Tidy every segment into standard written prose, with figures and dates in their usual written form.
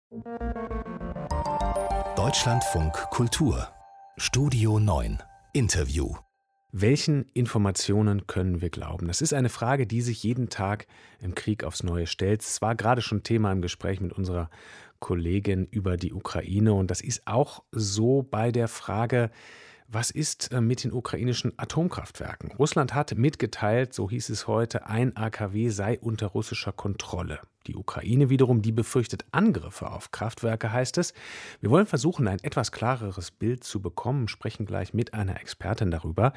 Deutschlandfunk Kultur Studio 9 Interview. Welchen Informationen können wir glauben? Das ist eine Frage, die sich jeden Tag im Krieg aufs Neue stellt. Es war gerade schon Thema im Gespräch mit unserer Kollegin über die Ukraine. Und das ist auch so bei der Frage, was ist mit den ukrainischen Atomkraftwerken? Russland hat mitgeteilt, so hieß es heute, ein AKW sei unter russischer Kontrolle. Die Ukraine wiederum, die befürchtet Angriffe auf Kraftwerke, heißt es. Wir wollen versuchen, ein etwas klareres Bild zu bekommen, sprechen gleich mit einer Expertin darüber.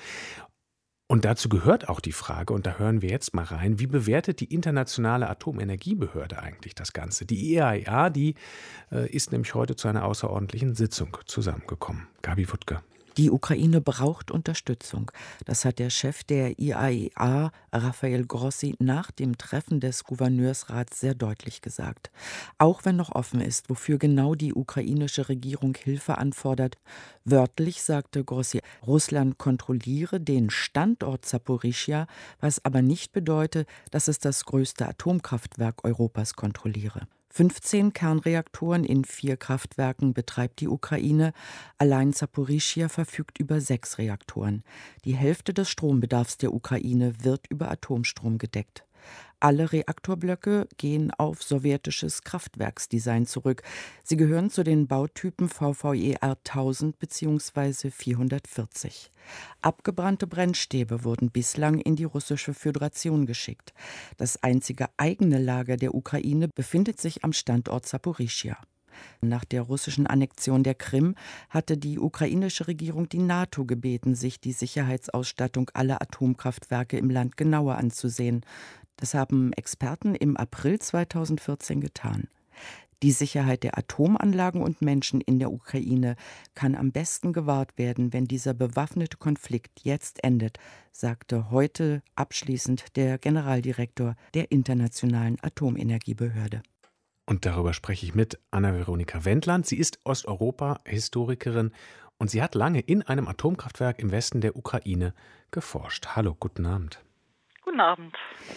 Und dazu gehört auch die Frage, und da hören wir jetzt mal rein, wie bewertet die Internationale Atomenergiebehörde eigentlich das Ganze? Die IAEA, die ist nämlich heute zu einer außerordentlichen Sitzung zusammengekommen. Gabi Wuttke. Die Ukraine braucht Unterstützung. Das hat der Chef der IAEA, Rafael Grossi, nach dem Treffen des Gouverneursrats sehr deutlich gesagt. Auch wenn noch offen ist, wofür genau die ukrainische Regierung Hilfe anfordert, wörtlich sagte Grossi, Russland kontrolliere den Standort Saporischschja, was aber nicht bedeutet, dass es das größte Atomkraftwerk Europas kontrolliere. 15 Kernreaktoren in 4 Kraftwerken betreibt die Ukraine. Allein Saporischschja verfügt über 6 Reaktoren. Die Hälfte des Strombedarfs der Ukraine wird über Atomstrom gedeckt. Alle Reaktorblöcke gehen auf sowjetisches Kraftwerksdesign zurück. Sie gehören zu den Bautypen VVER 1000 bzw. 440. Abgebrannte Brennstäbe wurden bislang in die russische Föderation geschickt. Das einzige eigene Lager der Ukraine befindet sich am Standort Saporischschja. Nach der russischen Annexion der Krim hatte die ukrainische Regierung die NATO gebeten, sich die Sicherheitsausstattung aller Atomkraftwerke im Land genauer anzusehen. Das haben Experten im April 2014 getan. Die Sicherheit der Atomanlagen und Menschen in der Ukraine kann am besten gewahrt werden, wenn dieser bewaffnete Konflikt jetzt endet, sagte heute abschließend der Generaldirektor der Internationalen Atomenergiebehörde. Und darüber spreche ich mit Anna-Veronika Wendland. Sie ist Osteuropa-Historikerin und sie hat lange in einem Atomkraftwerk im Westen der Ukraine geforscht. Hallo, guten Abend. Guten Abend.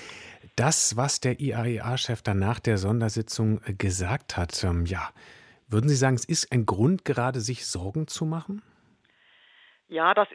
Das, was der IAEA-Chef dann nach der Sondersitzung gesagt hat, würden Sie sagen, es ist ein Grund, gerade sich Sorgen zu machen? Ja, das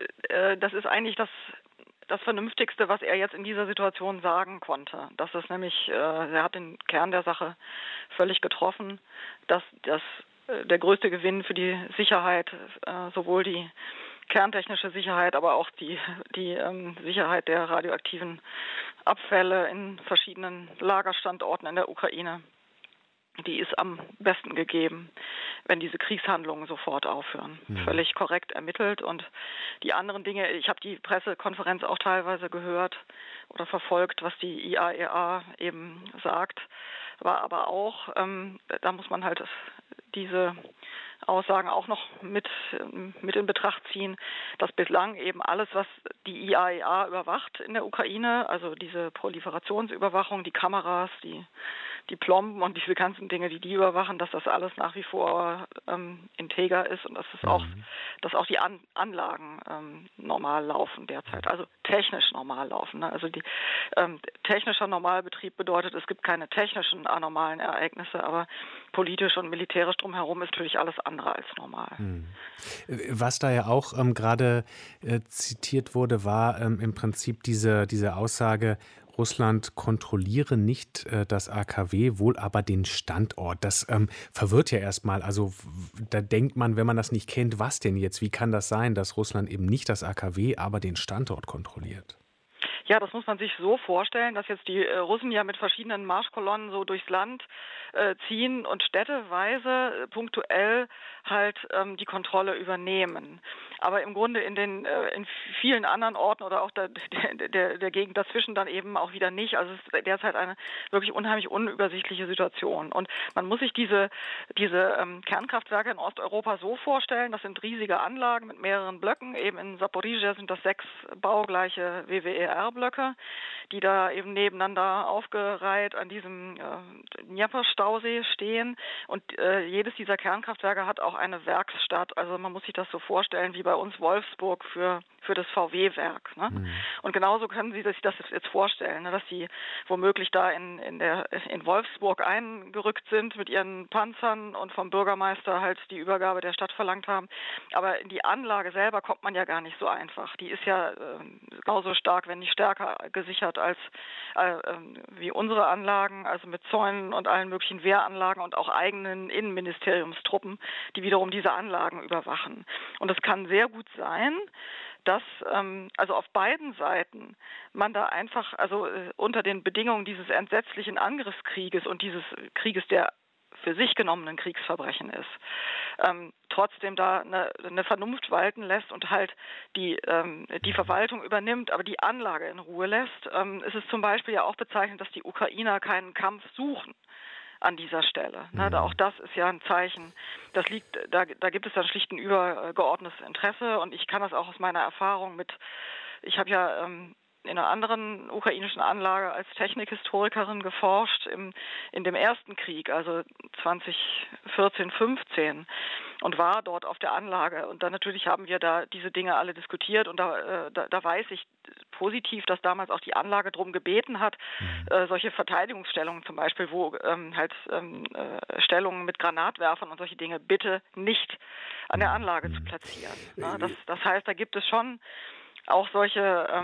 ist eigentlich das Vernünftigste, was er jetzt in dieser Situation sagen konnte. Das ist nämlich, er hat den Kern der Sache völlig getroffen, dass der größte Gewinn für die Sicherheit, sowohl die kerntechnische Sicherheit, aber auch die Sicherheit der radioaktiven Abfälle in verschiedenen Lagerstandorten in der Ukraine, die ist am besten gegeben, wenn diese Kriegshandlungen sofort aufhören. Ja. Völlig korrekt ermittelt. Und die anderen Dinge, ich habe die Pressekonferenz auch teilweise gehört oder verfolgt, was die IAEA eben sagt, war aber auch, da muss man halt diese Aussagen auch noch mit in Betracht ziehen, dass bislang eben alles, was die IAEA überwacht in der Ukraine, also diese Proliferationsüberwachung, die Kameras, die Plomben und diese ganzen Dinge, die überwachen, dass das alles nach wie vor integer ist und dass auch die Anlagen normal laufen derzeit, also technisch normal laufen. Ne? Also technischer Normalbetrieb bedeutet, es gibt keine technischen anormalen Ereignisse, aber politisch und militärisch drumherum ist natürlich alles andere als normal. Was da ja auch gerade zitiert wurde, war im Prinzip diese Aussage, Russland kontrolliere nicht das AKW, wohl aber den Standort. Das verwirrt ja erstmal. Also da denkt man, wenn man das nicht kennt, was denn jetzt? Wie kann das sein, dass Russland eben nicht das AKW, aber den Standort kontrolliert? Ja, das muss man sich so vorstellen, dass jetzt die Russen ja mit verschiedenen Marschkolonnen so durchs Land ziehen und städteweise punktuell halt die Kontrolle übernehmen. Aber im Grunde in vielen anderen Orten oder auch der Gegend dazwischen dann eben auch wieder nicht. Also es ist derzeit eine wirklich unheimlich unübersichtliche Situation. Und man muss sich diese Kernkraftwerke in Osteuropa so vorstellen, das sind riesige Anlagen mit mehreren Blöcken. Eben in Saporischschja sind das 6 baugleiche WWER-Blöcke. Stahlblöcke, die da eben nebeneinander aufgereiht an diesem Dnepr-Stausee stehen. Und jedes dieser Kernkraftwerke hat auch eine Werksstadt. Also man muss sich das so vorstellen wie bei uns Wolfsburg für das VW-Werk. Ne? Mhm. Und genauso können Sie sich das jetzt vorstellen, ne, dass Sie womöglich da in Wolfsburg eingerückt sind mit Ihren Panzern und vom Bürgermeister halt die Übergabe der Stadt verlangt haben. Aber in die Anlage selber kommt man ja gar nicht so einfach. Die ist ja genauso stark, wenn nicht stärker gesichert als wie unsere Anlagen, also mit Zäunen und allen möglichen Wehranlagen und auch eigenen Innenministeriumstruppen, die wiederum diese Anlagen überwachen. Und es kann sehr gut sein, dass also auf beiden Seiten man da einfach, unter den Bedingungen dieses entsetzlichen Angriffskrieges und dieses Krieges, der für sich genommenen Kriegsverbrechen ist, trotzdem da eine Vernunft walten lässt und halt die Verwaltung übernimmt, aber die Anlage in Ruhe lässt. Es ist zum Beispiel ja auch bezeichnend, dass die Ukrainer keinen Kampf suchen an dieser Stelle. Ne, auch das ist ja ein Zeichen. Da gibt es dann schlicht ein übergeordnetes Interesse und ich kann das auch aus meiner Erfahrung ich habe ja in einer anderen ukrainischen Anlage als Technikhistorikerin geforscht in dem ersten Krieg, also 2014, 15 und war dort auf der Anlage. Und dann natürlich haben wir da diese Dinge alle diskutiert und da weiß ich positiv, dass damals auch die Anlage darum gebeten hat, solche Verteidigungsstellungen zum Beispiel, wo Stellungen mit Granatwerfern und solche Dinge bitte nicht an der Anlage zu platzieren. Das heißt, da gibt es schon auch solche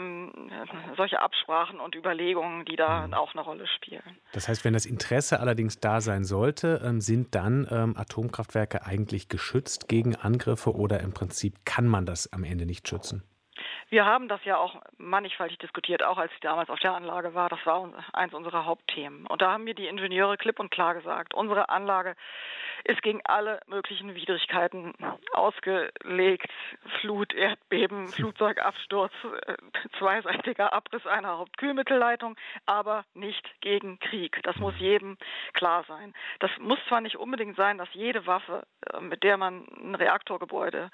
Absprachen und Überlegungen, die da auch eine Rolle spielen. Das heißt, wenn das Interesse allerdings da sein sollte, sind dann Atomkraftwerke eigentlich geschützt gegen Angriffe oder im Prinzip kann man das am Ende nicht schützen? Wir haben das ja auch mannigfaltig diskutiert, auch als ich damals auf der Anlage war. Das war eins unserer Hauptthemen. Und da haben mir die Ingenieure klipp und klar gesagt, unsere Anlage ist gegen alle möglichen Widrigkeiten ausgelegt. Flut, Erdbeben, Flugzeugabsturz, zweiseitiger Abriss einer Hauptkühlmittelleitung, aber nicht gegen Krieg. Das muss jedem klar sein. Das muss zwar nicht unbedingt sein, dass jede Waffe, mit der man ein Reaktorgebäude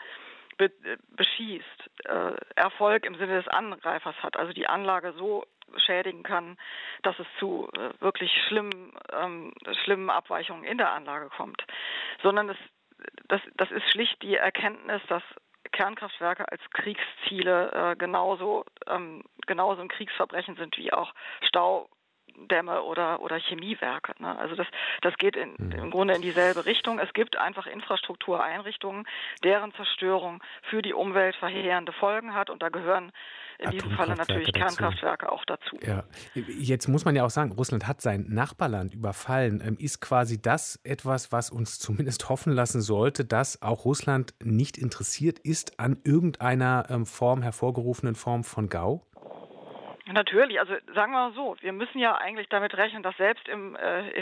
beschießt, Erfolg im Sinne des Angreifers hat, also die Anlage so schädigen kann, dass es zu wirklich schlimmen Abweichungen in der Anlage kommt, sondern das ist schlicht die Erkenntnis, dass Kernkraftwerke als Kriegsziele genauso ein Kriegsverbrechen sind wie auch Staudämme oder Chemiewerke. Ne? Also das geht im Grunde in dieselbe Richtung. Es gibt einfach Infrastruktureinrichtungen, deren Zerstörung für die Umwelt verheerende Folgen hat und da gehören in diesem Falle natürlich Kernkraftwerke auch dazu. Ja. Jetzt muss man ja auch sagen, Russland hat sein Nachbarland überfallen. Ist quasi das etwas, was uns zumindest hoffen lassen sollte, dass auch Russland nicht interessiert ist an irgendeiner hervorgerufenen Form von GAU? Natürlich, also sagen wir mal so, wir müssen ja eigentlich damit rechnen, dass selbst im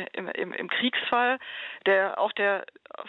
Kriegsfall auch der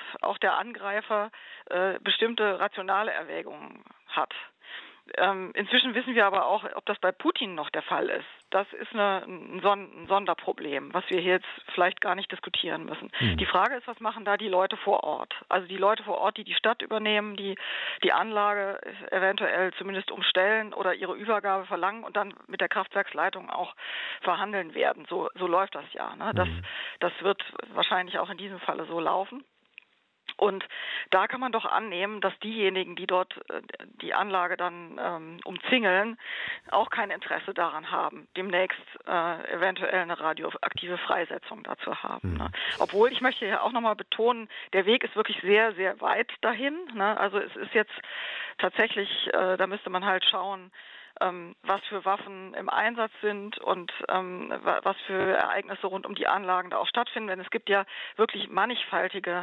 Angreifer bestimmte rationale Erwägungen hat. Inzwischen wissen wir aber auch, ob das bei Putin noch der Fall ist. Das ist ein Sonderproblem, was wir hier jetzt vielleicht gar nicht diskutieren müssen. Die Frage ist, was machen da die Leute vor Ort? Also die Leute vor Ort, die die Stadt übernehmen, die Anlage eventuell zumindest umstellen oder ihre Übergabe verlangen und dann mit der Kraftwerksleitung auch verhandeln werden. So läuft das ja. Ne? Das wird wahrscheinlich auch in diesem Falle so laufen. Und da kann man doch annehmen, dass diejenigen, die dort die Anlage dann umzingeln, auch kein Interesse daran haben, demnächst eventuell eine radioaktive Freisetzung dazu haben. Ne? Obwohl, ich möchte ja auch nochmal betonen, der Weg ist wirklich sehr, sehr weit dahin. Ne? Also es ist jetzt tatsächlich, da müsste man halt schauen, was für Waffen im Einsatz sind und was für Ereignisse rund um die Anlagen da auch stattfinden. Denn es gibt ja wirklich mannigfaltige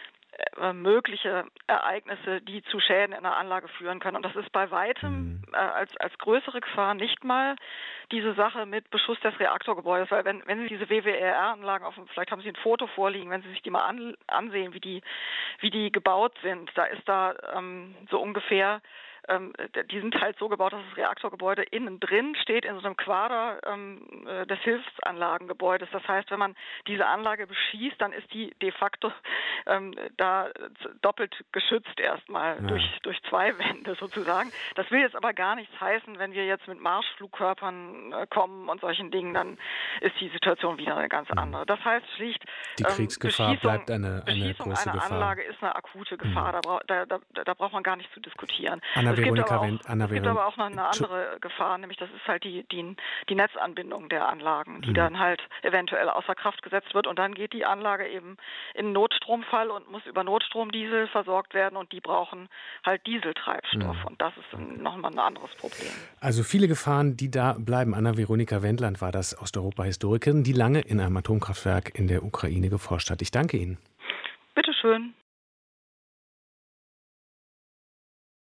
mögliche Ereignisse, die zu Schäden in der Anlage führen können. Und das ist bei weitem als größere Gefahr nicht mal diese Sache mit Beschuss des Reaktorgebäudes. Weil wenn Sie diese WWER-Anlagen, vielleicht haben Sie ein Foto vorliegen, wenn Sie sich die mal ansehen, wie die gebaut sind, da ist da so ungefähr die sind halt so gebaut, dass das Reaktorgebäude innen drin steht in so einem Quader des Hilfsanlagengebäudes. Das heißt, wenn man diese Anlage beschießt, dann ist die de facto da doppelt geschützt erstmal durch zwei Wände sozusagen. Das will jetzt aber gar nichts heißen, wenn wir jetzt mit Marschflugkörpern kommen und solchen Dingen, dann ist die Situation wieder eine ganz andere. Das heißt schlicht, die Kriegsgefahr bleibt eine große einer Gefahr. Anlage ist eine akute Gefahr. Da braucht man gar nicht zu diskutieren. Es gibt aber auch noch eine andere Gefahr, nämlich das ist halt die Netzanbindung der Anlagen, die dann halt eventuell außer Kraft gesetzt wird und dann geht die Anlage eben in Notstromfall und muss über Notstromdiesel versorgt werden und die brauchen halt Dieseltreibstoff und das ist nochmal ein anderes Problem. Also viele Gefahren, die da bleiben. Anna-Veronika Wendland war das, Osteuropa-Historikerin, die lange in einem Atomkraftwerk in der Ukraine geforscht hat. Ich danke Ihnen. Bitte schön.